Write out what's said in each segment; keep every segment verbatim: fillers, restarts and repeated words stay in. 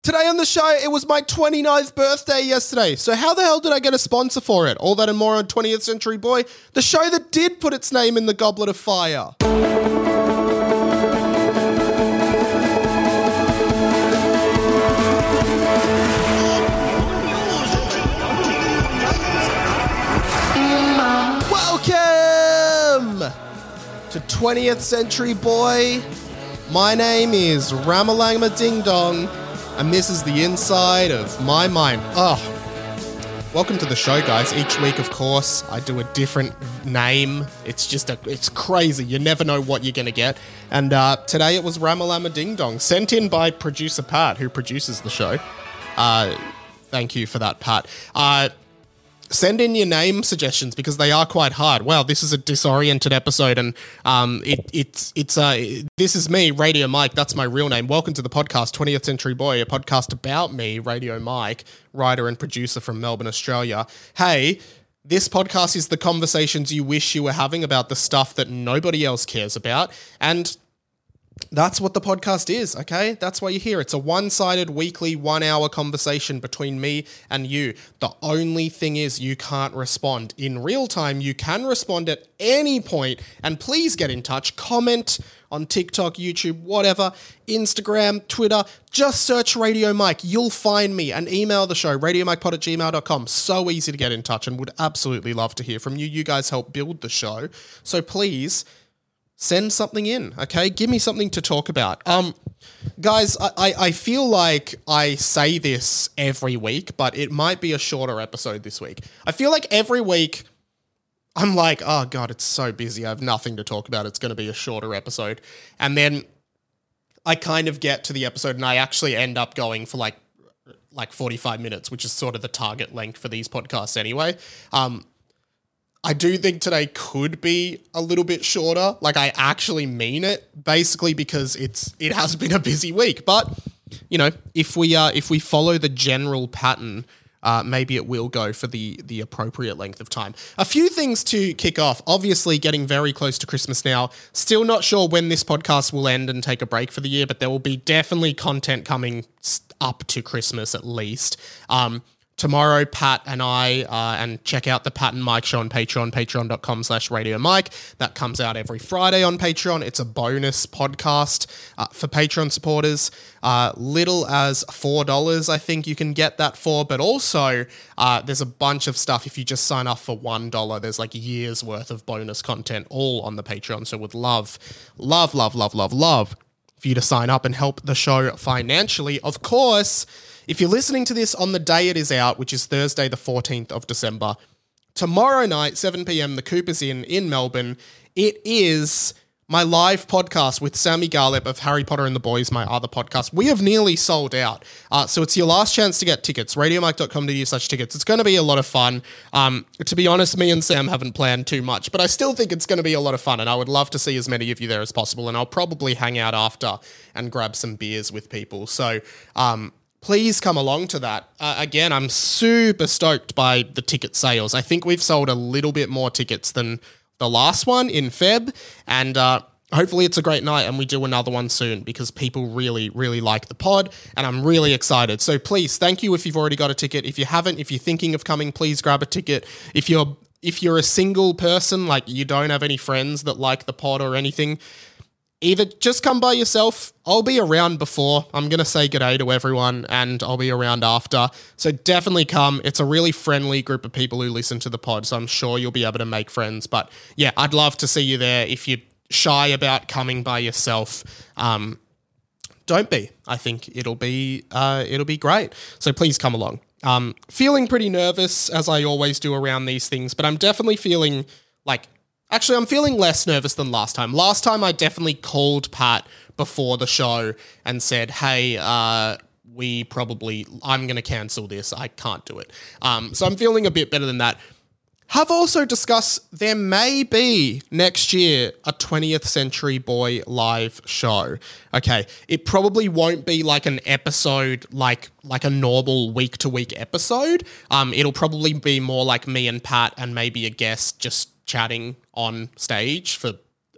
Today on the show, it was my twenty-ninth birthday yesterday. So how the hell did I get a sponsor for it? All that and more on twentieth Century Boy, the show that did put its name in the Goblet of Fire. Welcome to twentieth Century Boy. My name is Ramalama Ding Dong. And this is the inside of my mind. Oh, welcome to the show, guys. Each week, of course, I do a different name. It's just a, it's crazy. You never know what you're going to get. And uh, today it was Ramalama Ding Dong, sent in by producer Pat, who produces the show. Uh, thank you for that, Pat. Uh, Send in your name suggestions because they are quite hard. Wow, this is a disoriented episode, and um, it, it's it's uh, this is me, Radio Mike. That's my real name. Welcome to the podcast, twentieth Century Boy, a podcast about me, Radio Mike, writer and producer from Melbourne, Australia. Hey, this podcast is the conversations you wish you were having about the stuff that nobody else cares about, and that's what the podcast is, okay? That's why you're here. It's a one-sided, weekly, one-hour conversation between me and you. The only thing is you can't respond. In real time, you can respond at any point, and please get in touch. Comment on TikTok, YouTube, whatever, Instagram, Twitter. Just search Radio Mike. You'll find me, and email the show, radiomikepod at gmail dot com. So easy to get in touch, and would absolutely love to hear from you. You guys help build the show, so please send something in, okay? Give me something to talk about. Um, guys, I, I, I feel like I say this every week, but it might be a shorter episode this week. I feel like every week I'm like, oh God, it's so busy. I have nothing to talk about. It's going to be a shorter episode. And then I kind of get to the episode and I actually end up going for like, like forty-five minutes, which is sort of the target length for these podcasts anyway. Um, I do think today could be a little bit shorter. Like, I actually mean it, basically because it's it has been a busy week. But, you know, if we uh, if we follow the general pattern, uh, maybe it will go for the the appropriate length of time. A few things to kick off. Obviously, getting very close to Christmas now. Still not sure when this podcast will end and take a break for the year, but there will be definitely content coming up to Christmas at least. Um Tomorrow, Pat and I, uh, and check out the Pat and Mike show on Patreon, patreon.com slash Radio Mike. That comes out every Friday on Patreon. It's a bonus podcast uh, for Patreon supporters. Uh, little as four dollars, I think you can get that for. But also, uh, there's a bunch of stuff if you just sign up for one dollar. There's like years worth of bonus content all on the Patreon. So would love, love, love, love, love, love for you to sign up and help the show financially. Of course, if you're listening to this on the day it is out, which is Thursday, the fourteenth of December, tomorrow night, seven p.m, the Cooper's Inn in Melbourne, it is my live podcast with Sammy Garlip of Harry Potter and the Boys, my other podcast. We have nearly sold out. Uh, so it's your last chance to get tickets, radiomike.com.au slash tickets. It's going to be a lot of fun. Um, to be honest, me and Sam haven't planned too much, but I still think it's going to be a lot of fun, and I would love to see as many of you there as possible, and I'll probably hang out after and grab some beers with people. So, um, please come along to that. Uh, again, I'm super stoked by the ticket sales. I think we've sold a little bit more tickets than the last one in Feb, and uh, hopefully it's a great night and we do another one soon because people really, really like the pod, and I'm really excited. So please, thank you if you've already got a ticket. If you haven't, if you're thinking of coming, please grab a ticket. If you're if you're a single person, like you don't have any friends that like the pod or anything, either just come by yourself. I'll be around before. I'm going to say g'day to everyone, and I'll be around after. So definitely come. It's a really friendly group of people who listen to the pod, so I'm sure you'll be able to make friends. But yeah, I'd love to see you there. If you're shy about coming by yourself, um, don't be. I think it'll be uh, it'll be great. So please come along. Um, feeling pretty nervous, as I always do around these things, but I'm definitely feeling like... Actually, I'm feeling less nervous than last time. Last time, I definitely called Pat before the show and said, hey, uh, we probably, I'm going to cancel this. I can't do it. Um, so I'm feeling a bit better than that. Have also discussed there may be next year a twentieth Century Boy live show. Okay, it probably won't be like an episode, like like a normal week-to-week episode. Um, it'll probably be more like me and Pat and maybe a guest just chatting on stage for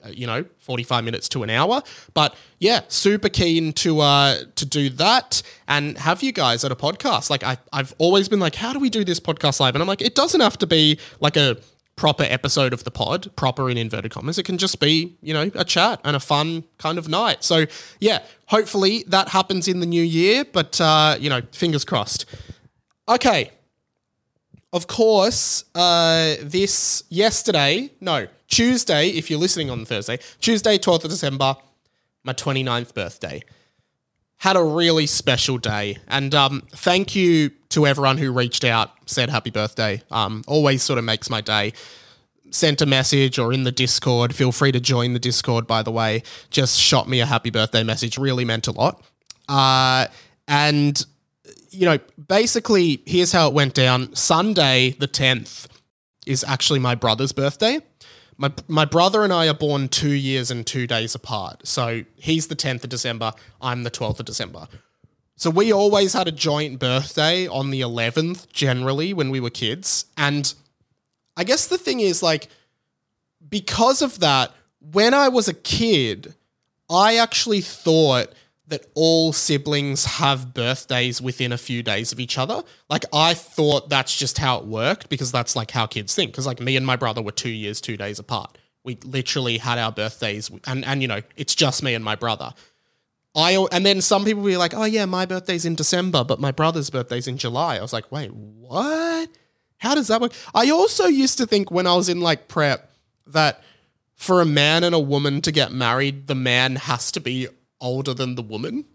you know, forty-five minutes to an hour. But yeah, super keen to uh, to do that and have you guys at a podcast. Like I, I've always been like, how do we do this podcast live? And I'm like, it doesn't have to be like a proper episode of the pod, proper in inverted commas. It can just be, you know, a chat and a fun kind of night. So yeah, hopefully that happens in the new year, but uh, you know, fingers crossed. Okay. Of course, uh, this yesterday, no, Tuesday, if you're listening on Thursday, Tuesday, twelfth of December, my twenty-ninth birthday. Had a really special day. And um, thank you to everyone who reached out, said happy birthday. Um, always sort of makes my day. Sent a message or in the Discord. Feel free to join the Discord, by the way. Just shot me a happy birthday message. Really meant a lot. Uh, and, you know, basically, here's how it went down. Sunday, the tenth, is actually my brother's birthday. My my brother and I are born two years and two days apart. So he's the tenth of December, I'm the twelfth of December. So we always had a joint birthday on the eleventh, generally, when we were kids. And I guess the thing is, like, because of that, when I was a kid, I actually thought that all siblings have birthdays within a few days of each other. Like, I thought that's just how it worked because that's like how kids think. Because like me and my brother were two years, two days apart. We literally had our birthdays and, and you know, it's just me and my brother. I And then some people will be like, oh yeah, my birthday's in December, but my brother's birthday's in July. I was like, wait, what? How does that work? I also used to think when I was in like prep that for a man and a woman to get married, the man has to be older than the woman.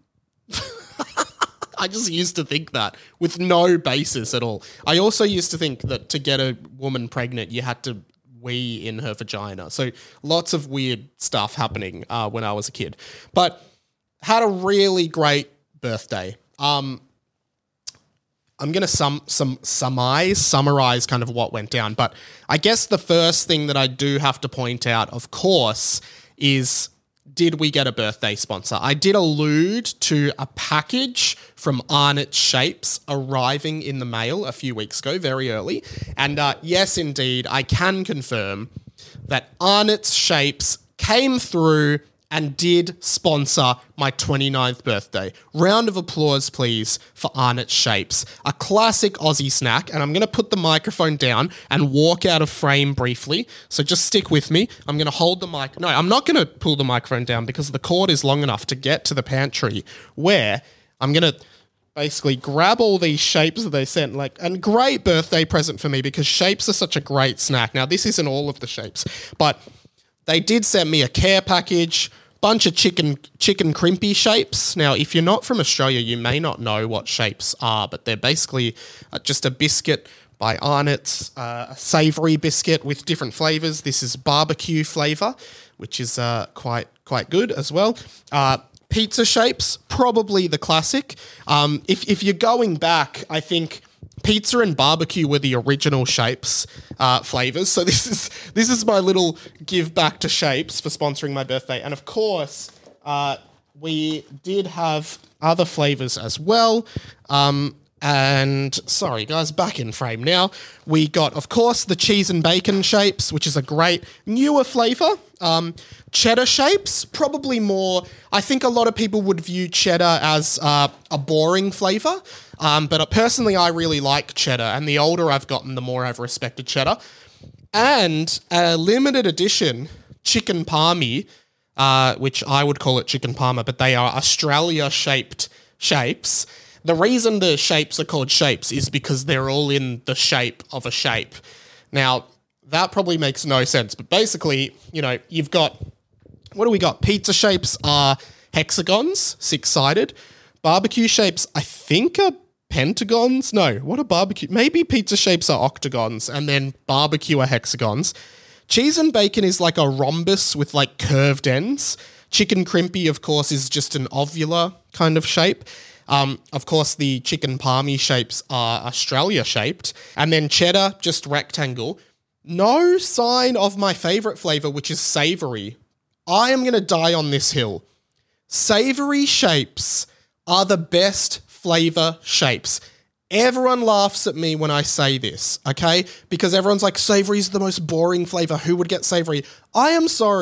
I just used to think that with no basis at all. I also used to think that to get a woman pregnant, you had to wee in her vagina. So lots of weird stuff happening uh, when I was a kid. But had a really great birthday. Um, I'm going to sum, some, summarize, summarize kind of what went down. But I guess the first thing that I do have to point out, of course, is did we get a birthday sponsor? I did allude to a package from Arnott Shapes arriving in the mail a few weeks ago, very early. And uh, yes, indeed, I can confirm that Arnott Shapes came through and did sponsor my twenty-ninth birthday. Round of applause, please, for Arnott Shapes. A classic Aussie snack, and I'm going to put the microphone down and walk out of frame briefly, so just stick with me. I'm going to hold the mic. No, I'm not going to pull the microphone down because the cord is long enough to get to the pantry where I'm going to basically grab all these shapes that they sent, like, and great birthday present for me because shapes are such a great snack. Now, this isn't all of the shapes, but they did send me a care package, bunch of chicken chicken crimpy shapes. Now, if you're not from Australia, you may not know what shapes are, but they're basically uh, just a biscuit by Arnott's, uh, a savoury biscuit with different flavours. This is barbecue flavour, which is uh, quite quite good as well. Uh, pizza shapes, probably the classic. Um, if if you're going back, I think pizza and barbecue were the original Shapes uh, flavors. So this is this is my little give back to Shapes for sponsoring my birthday. And of course, uh, we did have other flavors as well. Um, and sorry, guys, back in frame now. We got, of course, the cheese and bacon Shapes, which is a great newer flavor. Um, cheddar Shapes, probably more. I think a lot of people would view cheddar as uh, a boring flavor. Um, but personally, I really like cheddar, and the older I've gotten, the more I've respected cheddar. And a limited edition chicken palmy, uh, which I would call it chicken parma, but they are Australia-shaped shapes. The reason the shapes are called shapes is because they're all in the shape of a shape. Now, that probably makes no sense, but basically, you know, you've got, what do we got? Pizza shapes are hexagons, six-sided. Barbecue shapes, I think, are pentagons? No, what are barbecue? Maybe pizza shapes are octagons and then barbecue are hexagons. Cheese and bacon is like a rhombus with like curved ends. Chicken crimpy, of course, is just an ovular kind of shape. Um, of course, the chicken palmy shapes are Australia shaped. And then cheddar, just rectangle. No sign of my favorite flavor, which is savory. I am going to die on this hill. Savory shapes are the best flavor shapes. Everyone laughs at me when I say this, okay? Because everyone's like, savory is the most boring flavor. Who would get savory? I am sorry.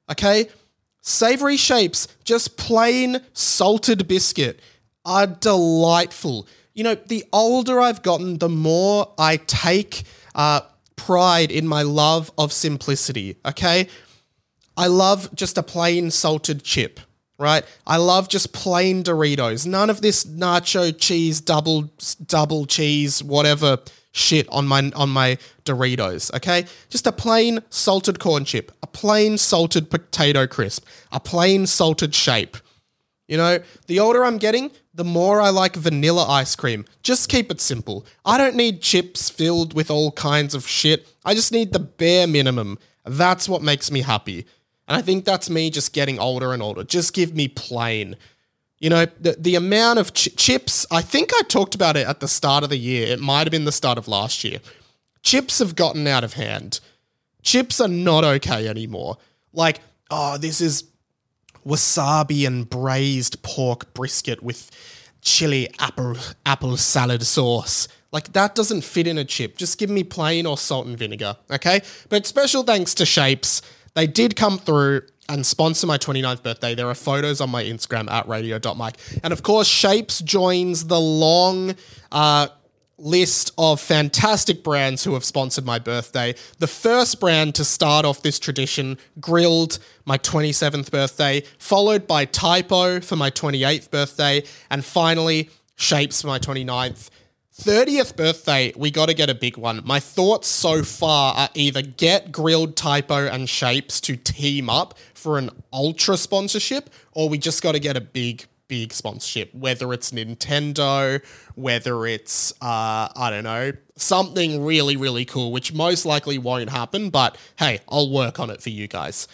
okay? Savory Shapes, just plain salted biscuit, are delightful. You know, the older I've gotten, the more I take uh, pride in my love of simplicity, okay? I love just a plain salted chip, right? I love just plain Doritos. None of this nacho cheese, double double cheese, whatever shit on my on my Doritos, okay? Just a plain salted corn chip, a plain salted potato crisp, a plain salted Shape. You know, the older I'm getting, the more I like vanilla ice cream. Just keep it simple. I don't need chips filled with all kinds of shit. I just need the bare minimum. That's what makes me happy. And I think that's me just getting older and older. Just give me plain. You know, the, the amount of ch- chips, I think I talked about it at the start of the year. It might have been the start of last year. Chips have gotten out of hand. Chips are not okay anymore. Like, oh, this is wasabi and braised pork brisket with chili apple apple salad sauce. Like, that doesn't fit in a chip. Just give me plain or salt and vinegar, okay? But special thanks to Shapes. They did come through and sponsor my twenty-ninth birthday. There are photos on my Instagram at radio dot mike. And of course, Shapes joins the long uh, list of fantastic brands who have sponsored my birthday. The first brand to start off this tradition, Grilled, my twenty-seventh birthday, followed by Typo for my twenty-eighth birthday, and finally Shapes for my twenty-ninth. thirtieth birthday, we got to get a big one. My thoughts so far are either get Grilled, Typo, and Shapes to team up for an ultra sponsorship, or we just got to get a big, big sponsorship, whether it's Nintendo, whether it's, uh, I don't know, something really, really cool, which most likely won't happen, but hey, I'll work on it for you guys.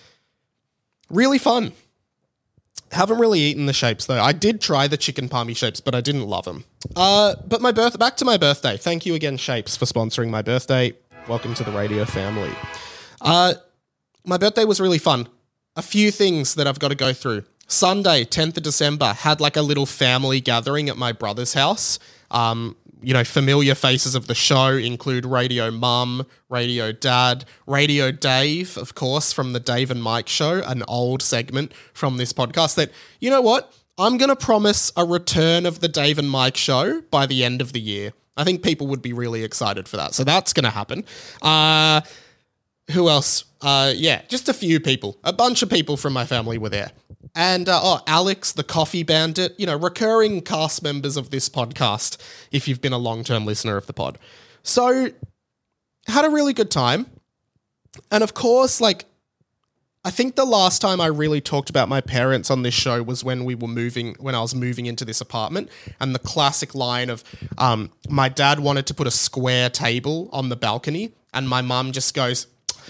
Really fun. Haven't really eaten the Shapes though. I did try the chicken palmy Shapes, but I didn't love them. Uh, but my birth, back to my birthday. Thank you again, Shapes, for sponsoring my birthday. Welcome to the radio family. Uh, my birthday was really fun. A few things that I've got to go through. Sunday, tenth of December, had like a little family gathering at my brother's house. Um, you know, familiar faces of the show include Radio Mum, Radio Dad, Radio Dave, of course, from the Dave and Mike show, an old segment from this podcast that, you know what? I'm going to promise a return of the Dave and Mike show by the end of the year. I think people would be really excited for that. So that's going to happen. Uh, who else? Uh, yeah, just a few people. A bunch of people from my family were there. And, uh, oh, Alex, the Coffee Bandit, you know, recurring cast members of this podcast, if you've been a long-term listener of the pod. So, had a really good time. And of course, like, I think the last time I really talked about my parents on this show was when we were moving, when I was moving into this apartment, and the classic line of, um, my dad wanted to put a square table on the balcony, and my mum just goes,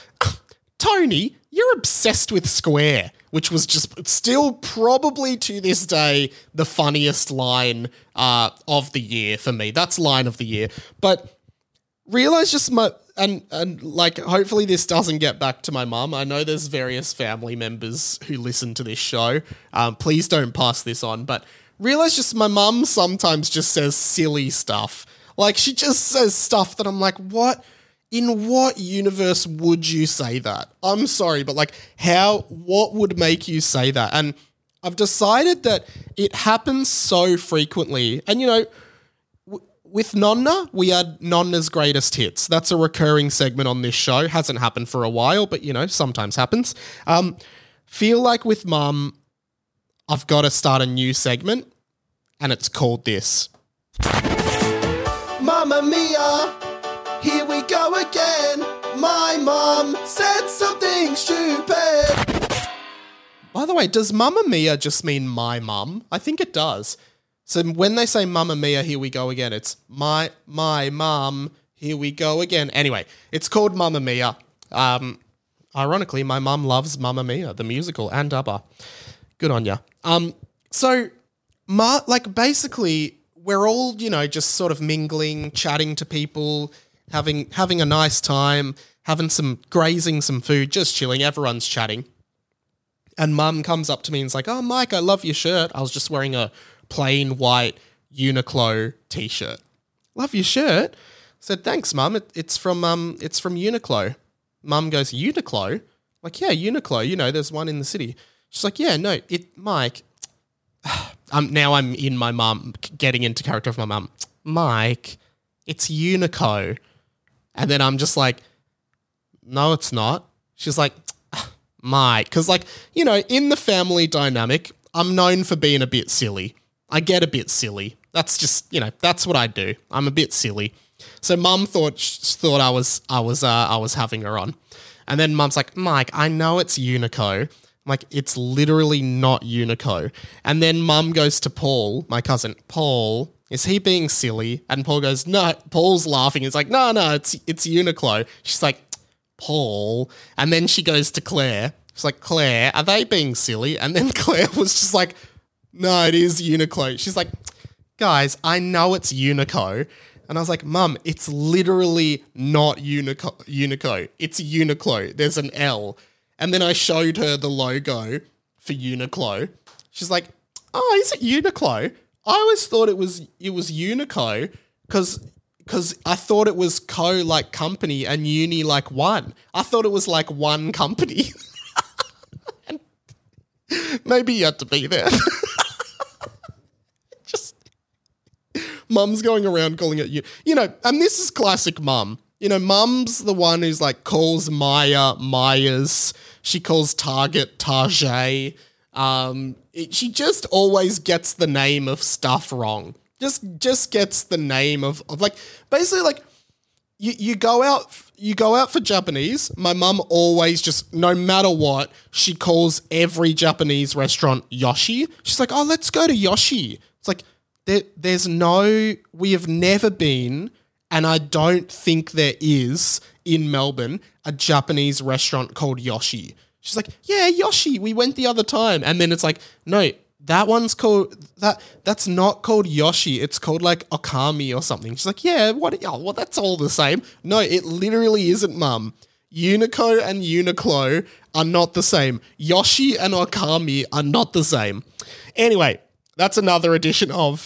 Tony, you're obsessed with square, which was just still probably to this day the funniest line uh, of the year for me. That's line of the year. But realize just my, and, and like, hopefully this doesn't get back to my mum. I know there's various family members who listen to this show. Um, please don't pass this on. But realize just my mum sometimes just says silly stuff. Like, she just says stuff that I'm like, what? In what universe would you say that? I'm sorry, but like, how, what would make you say that? And I've decided that it happens so frequently. And, you know, w- with Nonna, we had Nonna's Greatest Hits. That's a recurring segment on this show. Hasn't happened for a while, but, you know, sometimes happens. Um, feel like with Mum, I've got to start a new segment, and it's called this. Mamma Mia! Here we go again. My mum said something stupid. By the way, does Mamma Mia just mean my mum? I think it does. So when they say Mamma Mia, here we go again, it's my my mum, here we go again. Anyway, it's called Mamma Mia. Um, ironically, my mum loves Mamma Mia, the musical, and ABBA. Good on ya. Um, so, ma- like basically, we're all, you know, just sort of mingling, chatting to people, having having a nice time, having some, grazing some food, just chilling, everyone's chatting. And Mum comes up to me and is like, oh, Mike, I love your shirt. I was just wearing a plain white Uniqlo t-shirt. Love your shirt? I said, thanks, Mum. It, it's from um, it's from Uniqlo. Mum goes, Uniqlo? like, yeah, Uniqlo, you know, there's one in the city. She's like, yeah, no, it, Mike, um, now I'm in my mum, getting into character of my mum. Mike, it's Uniqlo. And then I'm just like, no, it's not. She's like, Mike, because like, you know, in the family dynamic, I'm known for being a bit silly. I get a bit silly. That's just, you know, that's what I do. I'm a bit silly. So mum thought thought I was I was uh, I was having her on. And then mum's like, Mike, I know it's Uniqlo. I'm like, it's literally not Uniqlo. And then mum goes to Paul, my cousin, Paul, is he being silly? And Paul goes, no, Paul's laughing. He's like, no, no, it's it's Uniqlo. She's like, Paul. And then she goes to Claire. She's like, Claire, are they being silly? And then Claire was just like, no, it is Uniqlo. She's like, guys, I know it's Uniqlo. And I was like, Mum, it's literally not Uniqlo. Uniqlo. It's Uniqlo. There's an L. And then I showed her the logo for Uniqlo. She's like, oh, is it Uniqlo? I always thought it was it was Uniqlo because because I thought it was co like company and uni like one. I thought it was like one company. Maybe you had to be there. Just mum's going around calling it you. You know, and this is classic mum. You know, mum's the one who's like calls Maya Myers. She calls Target Target. Um, it, she just always gets the name of stuff wrong. Just just gets the name of, of like basically like you you go out you go out for Japanese. My mum always just, no matter what, she calls every Japanese restaurant Yoshi. She's like, oh, let's go to Yoshi. It's like there there's no we have never been. And I don't think there is in Melbourne a Japanese restaurant called Yoshi. She's like, yeah, Yoshi, we went the other time. And then it's like, no, that one's called, that. that's not called Yoshi. It's called like Okami or something. She's like, yeah, what? Oh, well, that's all the same. No, it literally isn't, Mum. Uniqlo and Uniqlo are not the same. Yoshi and Okami are not the same. Anyway, that's another edition of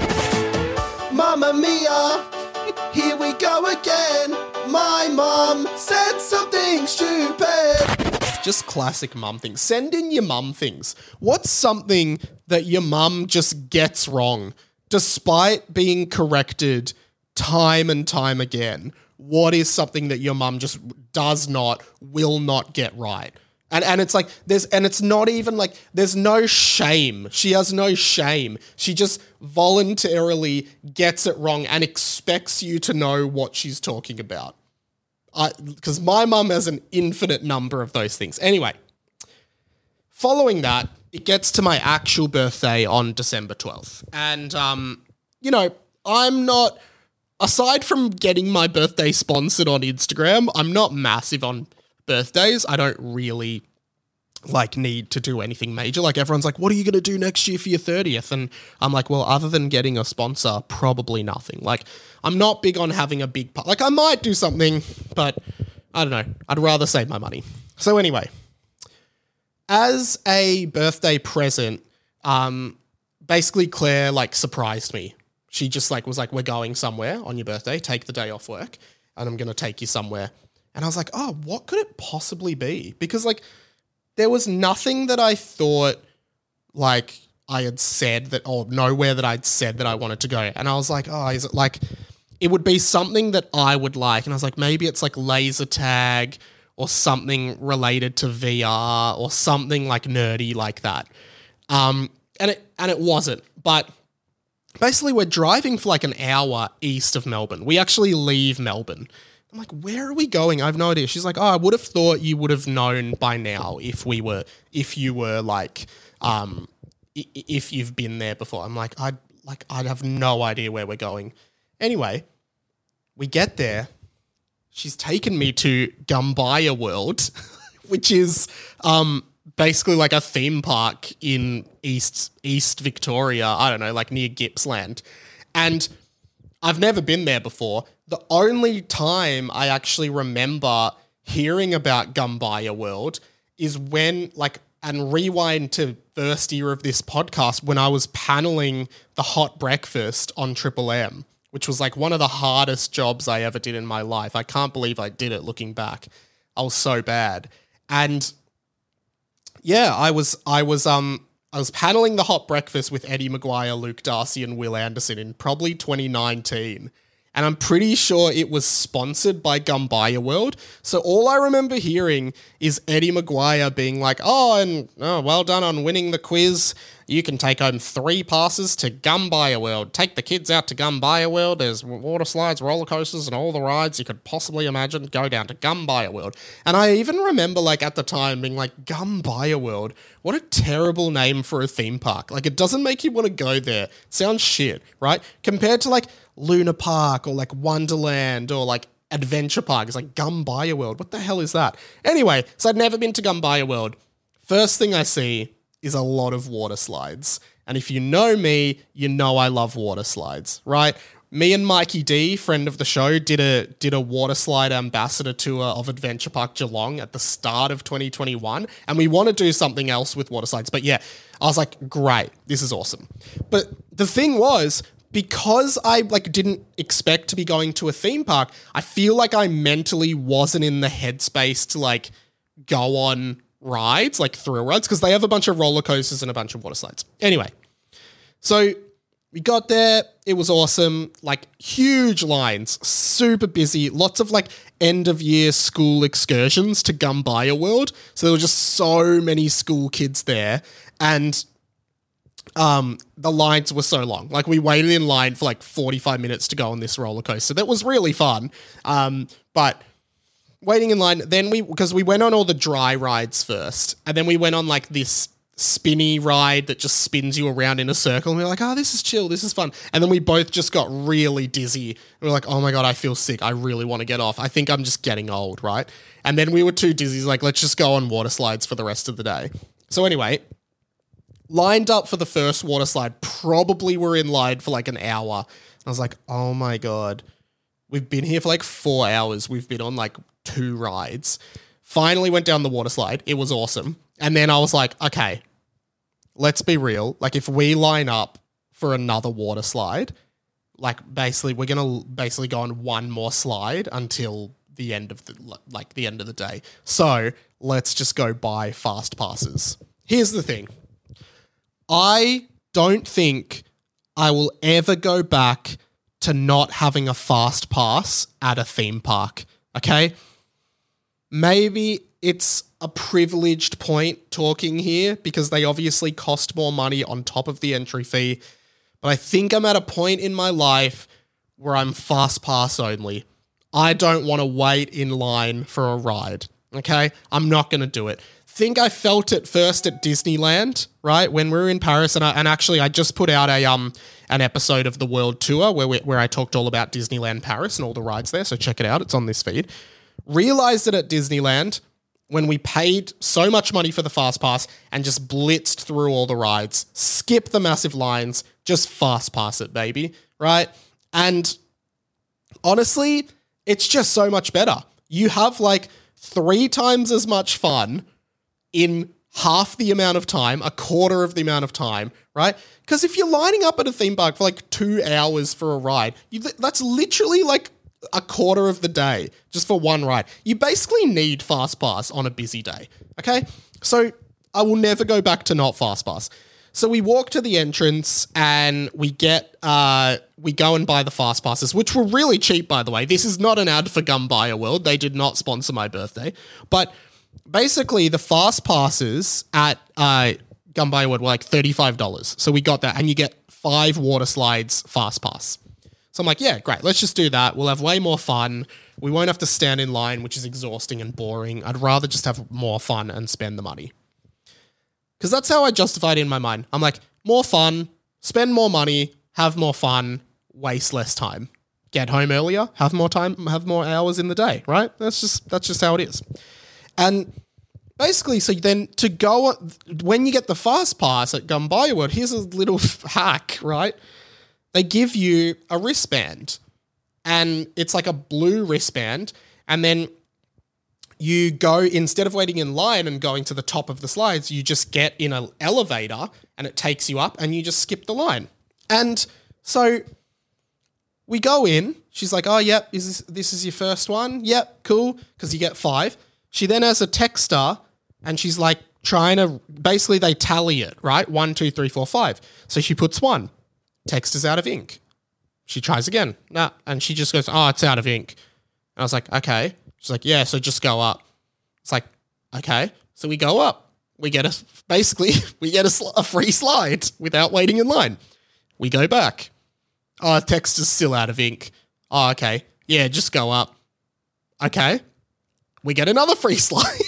Mamma Mia. Here we go again. My mum said something stupid. Just classic mum things. Send in your mum things. What's something that your mum just gets wrong despite being corrected time and time again? What is something that your mum just does not, will not get right? And and it's like there's and it's not even like there's no shame. She has no shame. She just voluntarily gets it wrong and expects you to know what she's talking about. I because my mum has an infinite number of those things. Anyway, following that, it gets to my actual birthday on December twelfth. And um, you know, I'm not aside from getting my birthday sponsored on Instagram, I'm not massive on birthdays. I don't really like need to do anything major. Like everyone's like, what are you going to do next year for your thirtieth? And I'm like, well, other than getting a sponsor, probably nothing. Like I'm not big on having a big part. Like I might do something, but I don't know. I'd rather save my money. So anyway, as a birthday present, um, basically Claire like surprised me. She just like was like, we're going somewhere on your birthday. Take the day off work and I'm going to take you somewhere. And I was like, oh, what could it possibly be? Because, like, there was nothing that I thought, like, I had said that, or nowhere that I'd said that I wanted to go. And I was like, oh, is it like, it would be something that I would like. And I was like, maybe it's like laser tag or something related to V R or something like nerdy like that. Um, and it and it wasn't. But basically, we're driving for like an hour east of Melbourne. We actually leave Melbourne. I'm like, where are we going? I have no idea. She's like, oh, I would have thought you would have known by now if we were, if you were like, um, I- if you've been there before. I'm like, I'd like, I'd have no idea where we're going. Anyway, we get there. She's taken me to Gumbaya World, which is um basically like a theme park in East East Victoria. I don't know, like near Gippsland, and I've never been there before. The only time I actually remember hearing about Gumbaya World is when, like, and rewind to first year of this podcast when I was paneling the hot breakfast on Triple M, which was like one of the hardest jobs I ever did in my life. I can't believe I did it looking back. I was so bad. And yeah, I was I was um I was paneling the hot breakfast with Eddie Maguire, Luke Darcy, and Will Anderson in probably twenty nineteen. And I'm pretty sure it was sponsored by Gumbaya World. So all I remember hearing is Eddie Maguire being like, oh, and oh, well done on winning the quiz. You can take home three passes to Gumbaya World. Take the kids out to Gumbaya World. There's water slides, roller coasters, and all the rides you could possibly imagine. Go down to Gumbaya World. And I even remember, like, at the time being like, Gumbaya World? What a terrible name for a theme park. Like, it doesn't make you want to go there. It sounds shit, right? Compared to, like, Luna Park or, like, Wonderland or, like, Adventure Park. It's like Gumbaya World. What the hell is that? Anyway, so I'd never been to Gumbaya World. First thing I see is a lot of water slides. And if you know me, you know I love water slides, right? Me and Mikey D, friend of the show, did a did a water slide ambassador tour of Adventure Park Geelong at the start of twenty twenty-one, and we want to do something else with water slides. But yeah, I was like, great, this is awesome. But the thing was, because I like didn't expect to be going to a theme park, I feel like I mentally wasn't in the headspace to like go on rides, like thrill rides, because they have a bunch of roller coasters and a bunch of water slides. Anyway, so we got there. It was awesome. Like huge lines, super busy, lots of like end of year school excursions to Gumbaya World. So there were just so many school kids there. And um, the lines were so long. Like we waited in line for like forty-five minutes to go on this roller coaster. That was really fun. Um, but waiting in line, then we, because we went on all the dry rides first, and then we went on like this spinny ride that just spins you around in a circle, and we we're like, oh, this is chill, this is fun. And then we both just got really dizzy. We we're like, oh my God, I feel sick. I really want to get off. I think I'm just getting old, right? And then we were too dizzy, like, let's just go on water slides for the rest of the day. So anyway, lined up for the first water slide, probably were in line for like an hour. I was like, oh my God, we've been here for like four hours. We've been on like two rides. Finally went down the water slide. It was awesome. And then I was like, okay, let's be real. Like if we line up for another water slide, like basically we're going to basically go on one more slide until the end of the, like the end of the day. So let's just go buy fast passes. Here's the thing. I don't think I will ever go back to not having a fast pass at a theme park. Okay? Maybe it's a privileged point talking here because they obviously cost more money on top of the entry fee. But I think I'm at a point in my life where I'm fast pass only. I don't want to wait in line for a ride. Okay? I'm not going to do it. Think I felt it first at Disneyland, right? When we were in Paris, and I, and actually I just put out a um an episode of the World Tour where we, where I talked all about Disneyland Paris and all the rides there. So check it out. It's on this feed. Realized it at Disneyland when we paid so much money for the fast pass and just blitzed through all the rides, skip the massive lines, just fast pass it, baby, right? And honestly, it's just so much better. You have like three times as much fun in half the amount of time, a quarter of the amount of time, right? Because if you're lining up at a theme park for like two hours for a ride, you, that's literally like a quarter of the day just for one ride. You basically need fast pass on a busy day, okay? So I will never go back to not fast pass. So we walk to the entrance and we get, uh, we go and buy the fast passes, which were really cheap, by the way. This is not an ad for Gumbaya World. They did not sponsor my birthday. But basically the fast passes at uh, Gumbaya World were like thirty-five dollars. So we got that, and you get five water slides fast pass. So I'm like, yeah, great. Let's just do that. We'll have way more fun. We won't have to stand in line, which is exhausting and boring. I'd rather just have more fun and spend the money. Because that's how I justified it in my mind. I'm like, more fun, spend more money, have more fun, waste less time. Get home earlier, have more time, have more hours in the day, right? That's just that's just how it is. And basically, so then to go, when you get the fast pass at Gumbaya World, here's a little hack, right? They give you a wristband, and it's like a blue wristband, and then you go, instead of waiting in line and going to the top of the slides, you just get in an elevator and it takes you up and you just skip the line. And so we go in, she's like, oh, yep, is this, this is your first one? Yep, cool, because you get five. She then has a texter and she's like trying to, basically they tally it, right? One, two, three, four, five. So she puts one. Text is out of ink. She tries again. Nah. And she just goes, oh, it's out of ink. And I was like, okay. She's like, yeah, so just go up. It's like, okay. So we go up. We get a, basically, we get a, sl- a free slide without waiting in line. We go back. Oh, text is still out of ink. Oh, okay. Yeah, just go up. Okay. We get another free slide.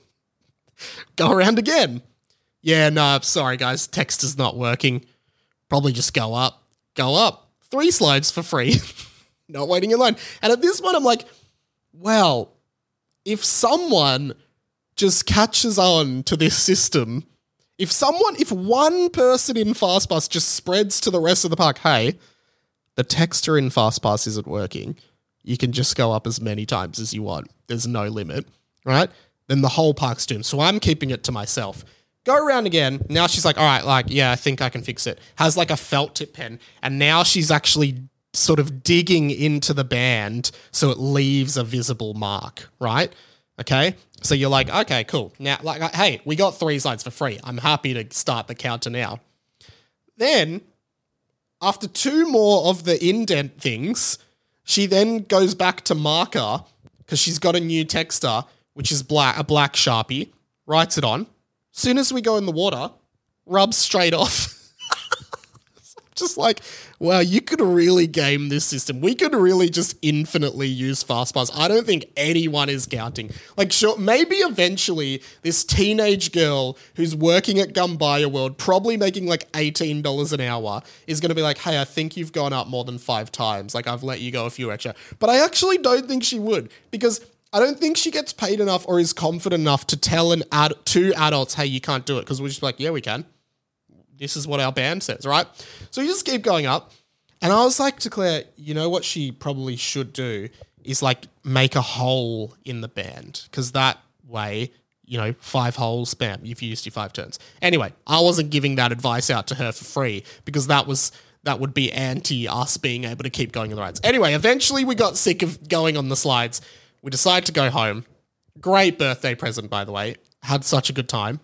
Go around again. Yeah, no, sorry guys, text is not working. Probably just go up. Go up. Three slides for free. Not waiting in line. And at this point, I'm like, well, if someone just catches on to this system, if someone, if one person in FastPass just spreads to the rest of the park, hey, the texter in FastPass isn't working. You can just go up as many times as you want. There's no limit, right? Then the whole park's doomed. So I'm keeping it to myself. Go around again. Now she's like, all right, like, yeah, I think I can fix it. Has like a felt tip pen. And now she's actually sort of digging into the band so it leaves a visible mark, right? Okay. So you're like, okay, cool. Now, like, hey, we got three slides for free. I'm happy to start the counter now. Then, after two more of the indent things, she then goes back to marker because she's got a new texter, which is black, a black Sharpie, writes it on. Soon as we go in the water, rubs straight off. Just like, wow, you could really game this system. We could really just infinitely use FastPass. I don't think anyone is counting. Like, sure, maybe eventually this teenage girl who's working at Gumbaya World, probably making like eighteen dollars an hour, is going to be like, hey, I think you've gone up more than five times. Like, I've let you go a few extra. But I actually don't think she would, because I don't think she gets paid enough or is confident enough to tell an ad- two adults, hey, you can't do it, because we're just like, yeah, we can. This is what our band says, right? So you just keep going up. And I was like to Claire, you know what she probably should do is like make a hole in the band, because that way, you know, five holes, bam, you've used your five turns. Anyway, I wasn't giving that advice out to her for free because that was that would be anti us being able to keep going on the rides. Anyway, eventually we got sick of going on the slides. We decided to go home. Great birthday present, by the way. Had such a good time.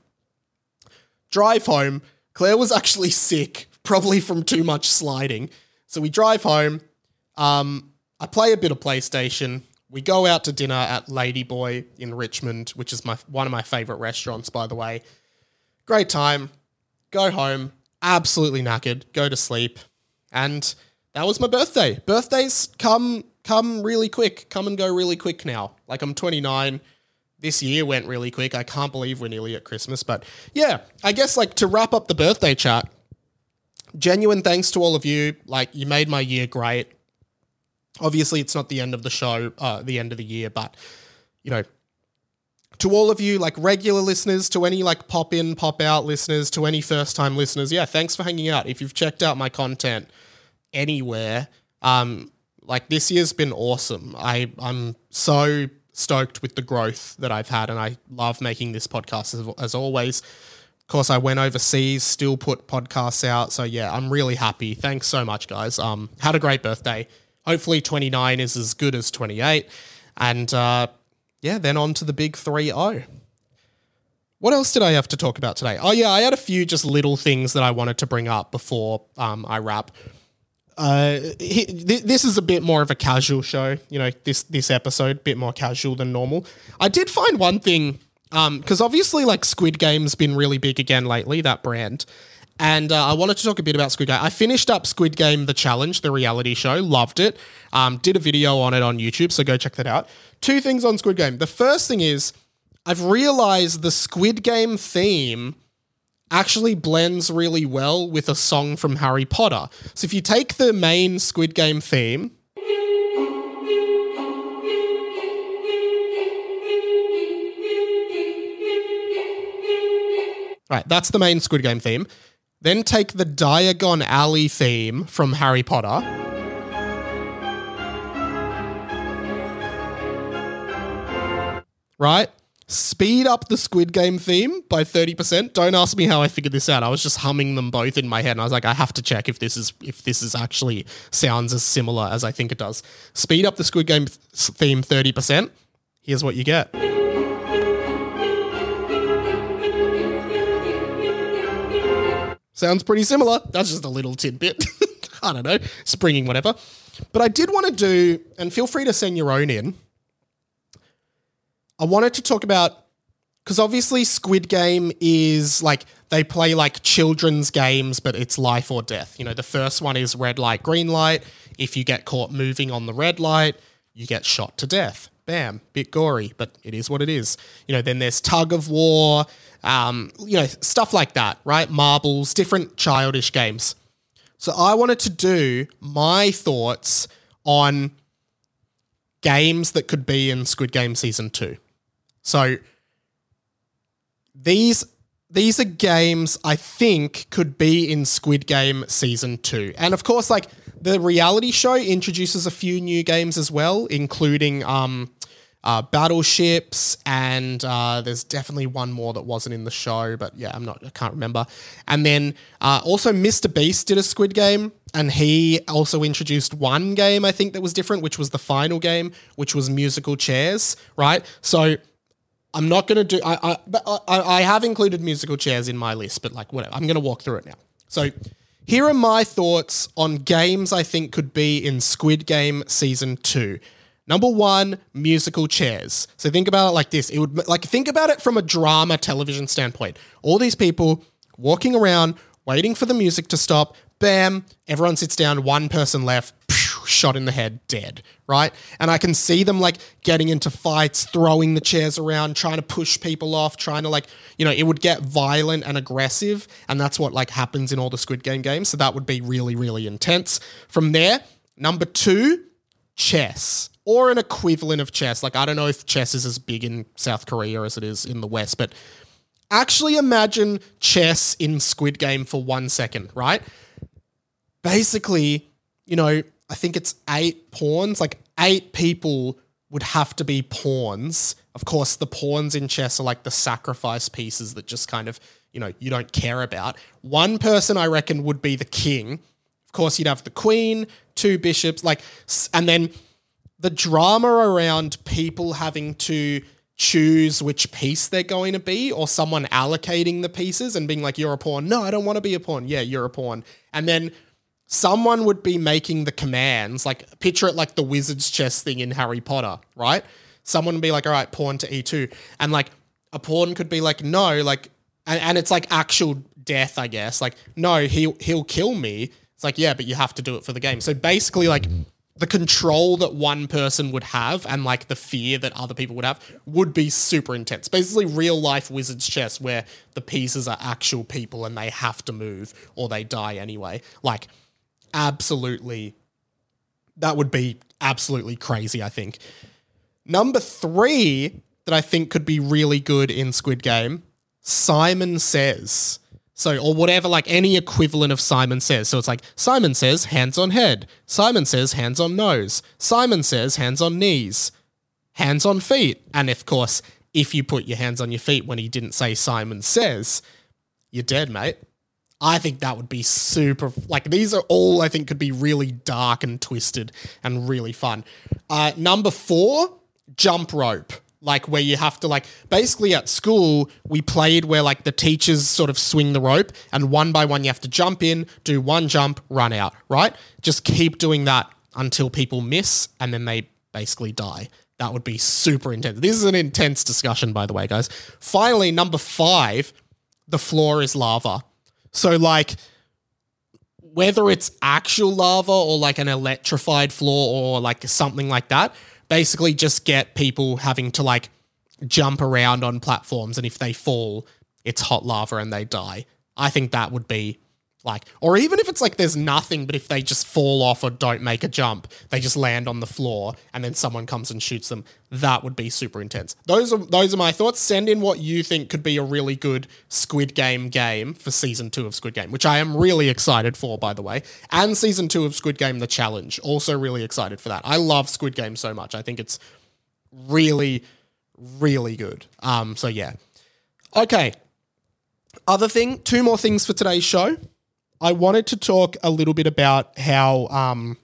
Drive home. Claire was actually sick, probably from too much sliding. So we drive home. Um, I play a bit of PlayStation. We go out to dinner at Ladyboy in Richmond, which is my one of my favorite restaurants, by the way. Great time. Go home. Absolutely knackered. Go to sleep. And that was my birthday. Birthdays come come really quick. Come and go really quick now. Like, I'm twenty-nine. This year went really quick. I can't believe we're nearly at Christmas. But yeah, I guess like to wrap up the birthday chat, genuine thanks to all of you. Like, you made my year great. Obviously, it's not the end of the show, uh, the end of the year, but, you know, to all of you, like regular listeners, to any like pop in, pop out listeners, to any first time listeners, yeah, thanks for hanging out. If you've checked out my content anywhere, um, like this year's been awesome. I, I'm so stoked with the growth that I've had, and I love making this podcast as, as always. Of course, I went overseas, still put podcasts out. So yeah, I'm really happy. Thanks so much, guys. Um, had a great birthday. Hopefully twenty-nine is as good as twenty-eight. And uh, yeah, then on to the big three oh. What else did I have to talk about today? Oh yeah, I had a few just little things that I wanted to bring up before um, I wrap. Uh, he, th- this is a bit more of a casual show, you know, this this episode, a bit more casual than normal. I did find one thing, um, because obviously like Squid Game's been really big again lately, that brand. And uh, I wanted to talk a bit about Squid Game. I finished up Squid Game The Challenge, the reality show, loved it. Um, did a video on it on YouTube, so go check that out. Two things on Squid Game. The first thing is, I've realized the Squid Game theme actually blends really well with a song from Harry Potter. So if you take the main Squid Game theme, right, that's the main Squid Game theme. Then take the Diagon Alley theme from Harry Potter. Right? Speed up the Squid Game theme by thirty percent. Don't ask me how I figured this out. I was just humming them both in my head, and I was like, I have to check if this is if this is actually sounds as similar as I think it does. Speed up the Squid Game theme thirty percent. Here's what you get. Sounds pretty similar. That's just a little tidbit. I don't know, springing whatever. But I did want to do, and feel free to send your own in. I wanted to talk about, because obviously Squid Game is like, they play like children's games, but it's life or death. You know, the first one is red light, green light. If you get caught moving on the red light, you get shot to death. Bam, bit gory, but it is what it is. You know, then there's tug of war, um, you know, stuff like that, right? Marbles, different childish games. So I wanted to do my thoughts on games that could be in Squid Game Season two. So these these are games I think could be in Squid Game Season two. And of course, like, the reality show introduces a few new games as well, including um, uh, battleships, and uh, there's definitely one more that wasn't in the show, but yeah, I'm not, I can't remember. And then uh, also Mister Beast did a Squid Game, and he also introduced one game I think that was different, which was the final game, which was musical chairs, right? So I'm not going to do, I, I, but I, I have included musical chairs in my list, but like whatever, I'm going to walk through it now. So here are my thoughts on games I think could be in Squid Game Season two. Number one, musical chairs. So think about it like this. It would like think about it from a drama television standpoint. All these people walking around, waiting for the music to stop. Bam, everyone sits down, one person left, phew, shot in the head, dead, right? And I can see them like getting into fights, throwing the chairs around, trying to push people off, trying to like, you know, it would get violent and aggressive. And that's what like happens in all the Squid Game games. So that would be really, really intense. From there, number two, chess, or an equivalent of chess. Like, I don't know if chess is as big in South Korea as it is in the West, but actually imagine chess in Squid Game for one second, right? Basically, you know, I think it's eight pawns, like eight people would have to be pawns. Of course, the pawns in chess are like the sacrifice pieces that just kind of, you know, you don't care about. One person, I reckon, would be the king. Of course, you'd have the queen, two bishops, like, and then the drama around people having to choose which piece they're going to be, or someone allocating the pieces and being like, you're a pawn. No, I don't want to be a pawn. Yeah, you're a pawn. And then someone would be making the commands, like picture it like the wizard's chess thing in Harry Potter, right? Someone would be like, all right, pawn to E two. And like a pawn could be like, no, like, and, and it's like actual death, I guess. Like, no, he'll, he'll kill me. It's like, yeah, but you have to do it for the game. So basically like the control that one person would have and like the fear that other people would have would be super intense. Basically real life wizard's chess where the pieces are actual people and they have to move or they die anyway. Like, absolutely, that would be absolutely crazy, I think. Number three that I think could be really good in Squid Game, Simon Says. So, or whatever, like any equivalent of Simon Says. So it's like, Simon says, hands on head. Simon says, hands on nose. Simon says, hands on knees. Hands on feet. And of course, if you put your hands on your feet when he didn't say Simon Says, you're dead, mate. I think that would be super, like these are all I think could be really dark and twisted and really fun. Uh, number four, jump rope. Like where you have to like, basically at school, we played where like the teachers sort of swing the rope and one by one you have to jump in, do one jump, run out, right? Just keep doing that until people miss and then they basically die. That would be super intense. This is an intense discussion, by the way, guys. Finally, number five, the floor is lava. So like whether it's actual lava or like an electrified floor or like something like that, basically just get people having to like jump around on platforms and if they fall, it's hot lava and they die. I think that would be like, or even if it's like there's nothing, but if they just fall off or don't make a jump, they just land on the floor and then someone comes and shoots them. That would be super intense. Those are those are my thoughts. Send in what you think could be a really good Squid Game game for season two of Squid Game, which I am really excited for, by the way. And season two of Squid Game, The Challenge. Also really excited for that. I love Squid Game so much. I think it's really, really good. Um, so yeah. Okay. Other thing, two more things for today's show. I wanted to talk a little bit about how um,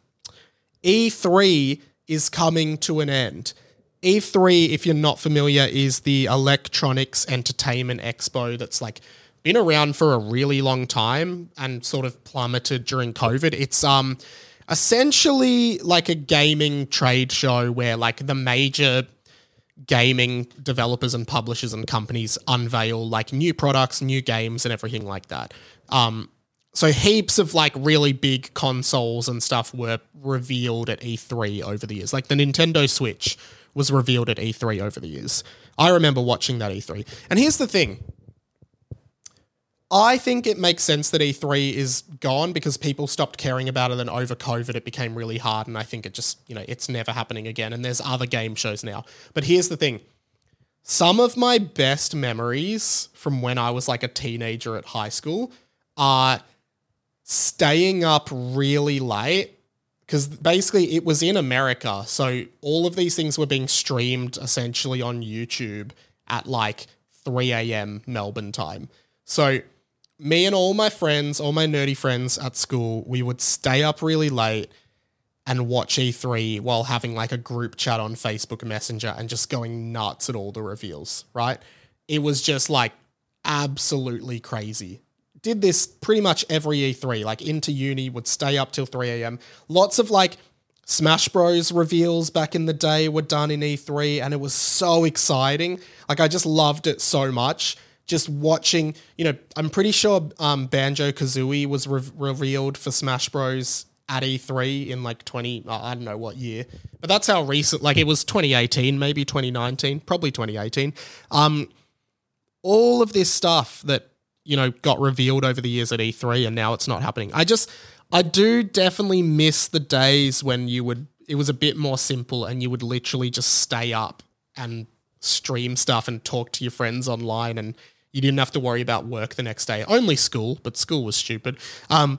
E three is coming to an end. E three, if you're not familiar, is the Electronics Entertainment Expo that's like been around for a really long time and sort of plummeted during COVID. It's um essentially like a gaming trade show where like the major gaming developers and publishers and companies unveil like new products, new games and everything like that. Um, so heaps of like really big consoles and stuff were revealed at E three over the years. Like the Nintendo Switch was revealed at E three over the years. I remember watching that E three. And here's the thing. I think it makes sense that E three is gone because people stopped caring about it, and over COVID it became really hard, and I think it just, you know, it's never happening again, and there's other game shows now. But here's the thing. Some of my best memories from when I was like a teenager at high school are staying up really late, because basically it was in America, so all of these things were being streamed essentially on YouTube at like three a.m. Melbourne time. So me and all my friends, all my nerdy friends at school, we would stay up really late and watch E three while having like a group chat on Facebook Messenger and just going nuts at all the reveals, right? It was just like absolutely crazy. Did this pretty much every E three, like into uni, would stay up till three a.m. Lots of like Smash Bros reveals back in the day were done in E three, and it was so exciting. Like I just loved it so much. Just watching, you know, I'm pretty sure um, Banjo-Kazooie was re- revealed for Smash Bros at E three in like twenty, I don't know what year, but that's how recent, like it was twenty eighteen, maybe twenty nineteen, probably twenty eighteen. Um, all of this stuff that, you know, got revealed over the years at E three, and now it's not happening. I just, I do definitely miss the days when you would, it was a bit more simple and you would literally just stay up and stream stuff and talk to your friends online, and you didn't have to worry about work the next day. Only school, but school was stupid. Um,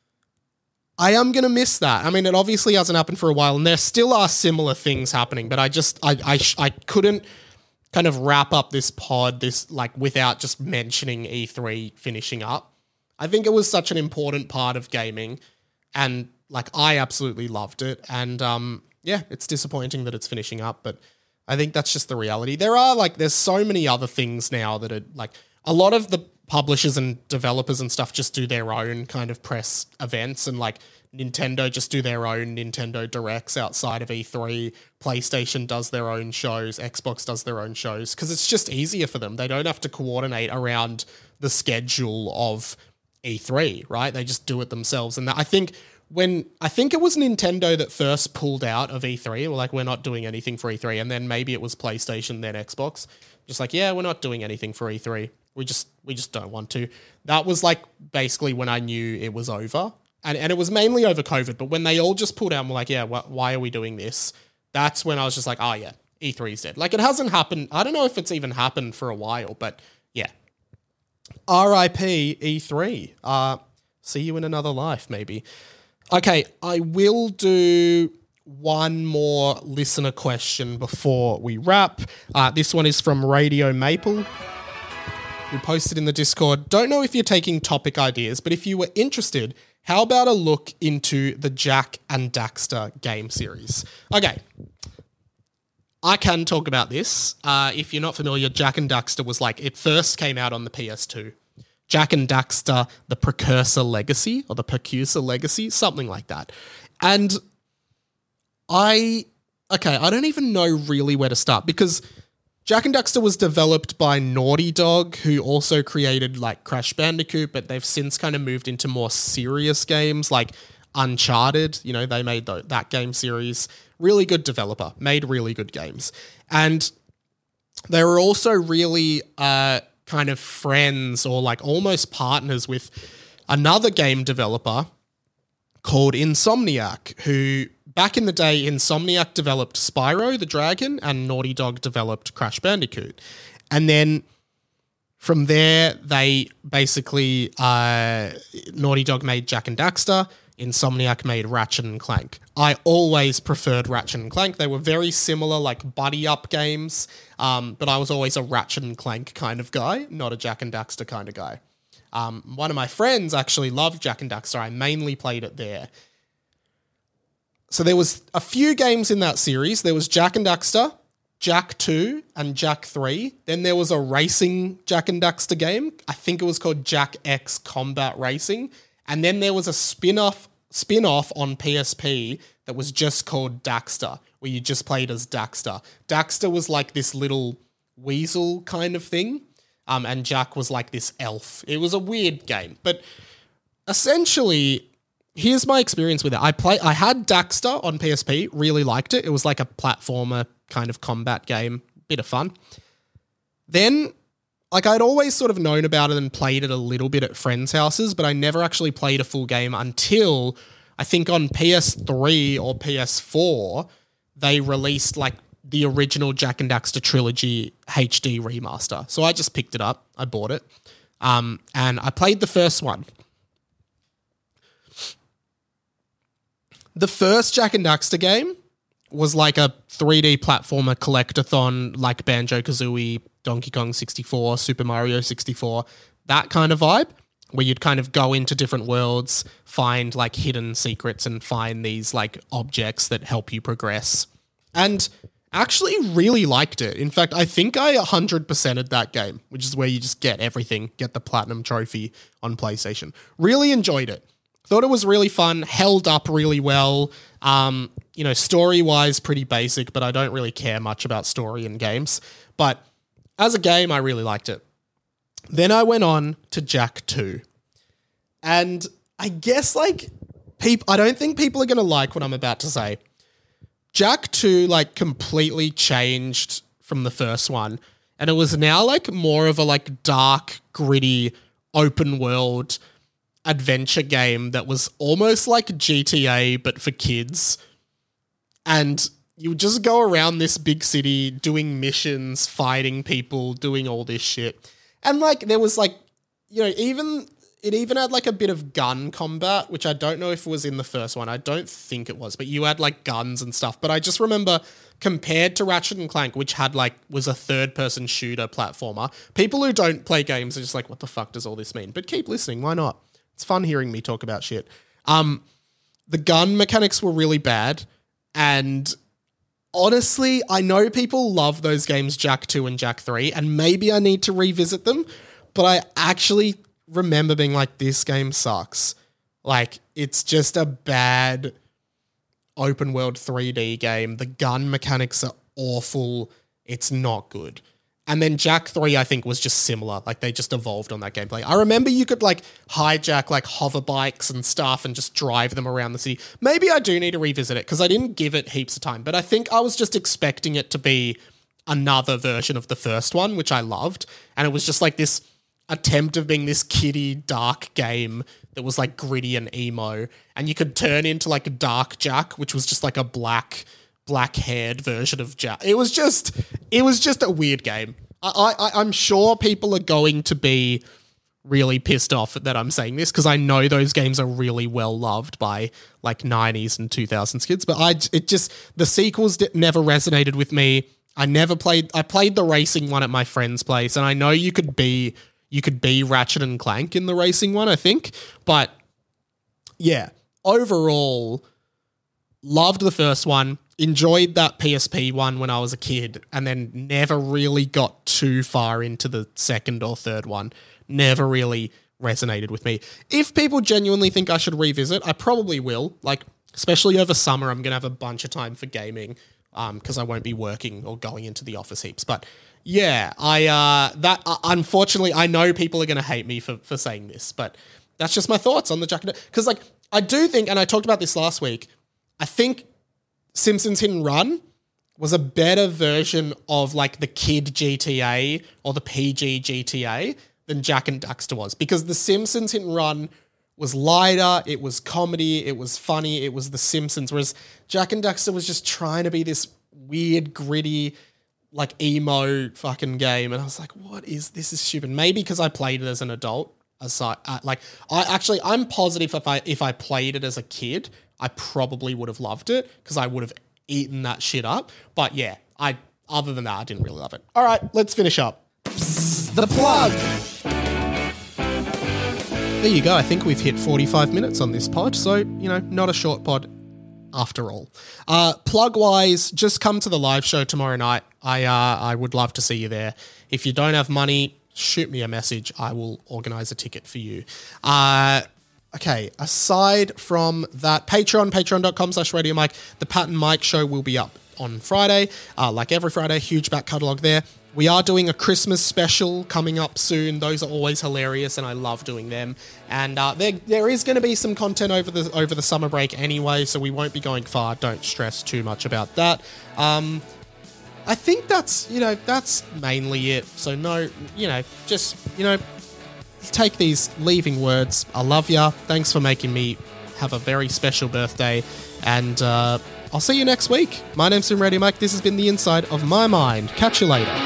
I am going to miss that. I mean, it obviously hasn't happened for a while, and there still are similar things happening, but I just, I, I, I couldn't kind of wrap up this pod, this like without just mentioning E three finishing up. I think it was such an important part of gaming, and like I absolutely loved it. And um, yeah, it's disappointing that it's finishing up, but I think that's just the reality. There are like, there's so many other things now that are like, a lot of the publishers and developers and stuff just do their own kind of press events, and like Nintendo just do their own Nintendo Directs outside of E three. PlayStation does their own shows. Xbox does their own shows because it's just easier for them. They don't have to coordinate around the schedule of E three, right? They just do it themselves. And I think when, I think it was Nintendo that first pulled out of E three, we're like, we're not doing anything for E three. And then maybe it was PlayStation, then Xbox. Just like, yeah, we're not doing anything for E three. We just, we just don't want to. That was like basically when I knew it was over. And and it was mainly over COVID, but when they all just pulled out and were like, yeah, wh- why are we doing this? That's when I was just like, oh yeah, E three is dead. Like it hasn't happened. I don't know if it's even happened for a while, but yeah. R I P E three. Uh, see you in another life, maybe. Okay, I will do one more listener question before we wrap. Uh, this one is from Radio Maple, who posted in the Discord. Don't know if you're taking topic ideas, but if you were interested, how about a look into the Jak and Daxter game series? Okay, I can talk about this. Uh, if you're not familiar, Jak and Daxter was like, it first came out on the P S two. Jak and Daxter, the Precursor Legacy, or the Precursor Legacy, something like that. And I, okay, I don't even know really where to start, because Jak and Daxter was developed by Naughty Dog, who also created like Crash Bandicoot, but they've since kind of moved into more serious games like Uncharted. You know, they made the, that game series. Really good developer, made really good games. And they were also really uh, kind of friends or like almost partners with another game developer called Insomniac, who back in the day, Insomniac developed Spyro the Dragon and Naughty Dog developed Crash Bandicoot. And then from there, they basically, uh, Naughty Dog made Jak and Daxter, Insomniac made Ratchet and Clank. I always preferred Ratchet and Clank. They were very similar, like buddy-up games, um, but I was always a Ratchet and Clank kind of guy, not a Jak and Daxter kind of guy. Um, one of my friends actually loved Jak and Daxter. I mainly played it there. So there was a few games in that series. There was Jak and Daxter, Jak two and Jak three. Then there was a racing Jak and Daxter game. I think it was called Jak X Combat Racing. And then there was a spin-off spin-off on P S P that was just called Daxter, where you just played as Daxter. Daxter was like this little weasel kind of thing, um, and Jak was like this elf. It was a weird game, but essentially, here's my experience with it. I play. I had Daxter on P S P, really liked it. It was like a platformer kind of combat game, bit of fun. Then, like I'd always sort of known about it and played it a little bit at friends' houses, but I never actually played a full game until I think on P S three or P S four, they released like the original Jak and Daxter trilogy H D remaster. So I just picked it up. I bought it. Um, and I played the first one. The first Jak and Daxter game was like a three D platformer collectathon like Banjo-Kazooie, Donkey Kong sixty-four, Super Mario sixty-four, that kind of vibe, where you'd kind of go into different worlds, find like hidden secrets and find these like objects that help you progress. And actually really liked it. In fact, I think I one hundred percented that game, which is where you just get everything, get the platinum trophy on PlayStation. Really enjoyed it. Thought it was really fun, held up really well. Um, you know, story-wise, pretty basic, but I don't really care much about story in games. But as a game, I really liked it. Then I went on to Jak two. And I guess, like, peop- I don't think people are going to like what I'm about to say. Jak two, like, completely changed from the first one. And it was now, like, more of a, like, dark, gritty, open world adventure game that was almost like G T A, but for kids. And you would just go around this big city doing missions, fighting people, doing all this shit. And like, there was like, you know, even, it even had like a bit of gun combat, which I don't know if it was in the first one. I don't think it was, but you had like guns and stuff. But I just remember compared to Ratchet and Clank, which had like, was a third person shooter platformer, people who don't play games are just like, what the fuck does all this mean? But keep listening. Why not? It's fun hearing me talk about shit. Um, the gun mechanics were really bad. And honestly, I know people love those games, Jak two and Jak three, and maybe I need to revisit them, but I actually remember being like, this game sucks. Like, it's just a bad open world three D game. The gun mechanics are awful. It's not good. And then Jak three, I think, was just similar. Like, they just evolved on that gameplay. I remember you could, like, hijack, like, hover bikes and stuff and just drive them around the city. Maybe I do need to revisit it because I didn't give it heaps of time. But I think I was just expecting it to be another version of the first one, which I loved. And it was just, like, this attempt of being this kiddie, dark game that was, like, gritty and emo. And you could turn into, like, a Dark Jak, which was just, like, a black... black-haired version of Jak. It was just, it was just a weird game. I, I, I'm sure people are going to be really pissed off that I'm saying this because I know those games are really well loved by like nineties and two thousands kids. But I, it just, the sequels did, never resonated with me. I never played. I played the racing one at my friend's place, and I know you could be, you could be Ratchet and Clank in the racing one, I think. But yeah, overall, loved the first one. Enjoyed that P S P one when I was a kid and then never really got too far into the second or third one. Never really resonated with me. If people genuinely think I should revisit, I probably will. Like, especially over summer, I'm going to have a bunch of time for gaming um, because I won't be working or going into the office heaps. But yeah, I uh, that uh, unfortunately, I know people are going to hate me for, for saying this, but that's just my thoughts on the Jak and Daxter. Because like, I do think, and I talked about this last week, I think Simpsons Hit and Run was a better version of like the kid G T A or the P G G T A than Jak and Daxter was, because the Simpsons Hit and Run was lighter, it was comedy, it was funny, it was the Simpsons, whereas Jak and Daxter was just trying to be this weird, gritty, like emo fucking game, and I was like, what is this? Is stupid. Maybe because I played it as an adult. Aside, uh, like I actually, I'm positive if I if I played it as a kid, I probably would have loved it because I would have eaten that shit up. But yeah, I other than that, I didn't really love it. All right, let's finish up. Psst, the plug. There you go. I think we've hit forty-five minutes on this pod, so you know, not a short pod. after all. Uh, plug-wise, just come to the live show tomorrow night. I uh, I would love to see you there. If you don't have money, shoot me a message. I will organize a ticket for you. Uh, okay, aside from that, Patreon, patreon.com slash Radio Mike. The Pat and Mike show will be up on Friday. Uh, like every Friday, huge back catalogue there. We are doing a Christmas special coming up soon. Those are always hilarious, and I love doing them. And uh, there there is going to be some content over the over the summer break anyway, so we won't be going far. Don't stress too much about that. Um, I think that's, you know, that's mainly it. So no, you know, just, you know, take these leaving words. I love ya. Thanks for making me have a very special birthday. And uh, I'll see you next week. My name's Sim Radio Mike. This has been The Inside of My Mind. Catch you later.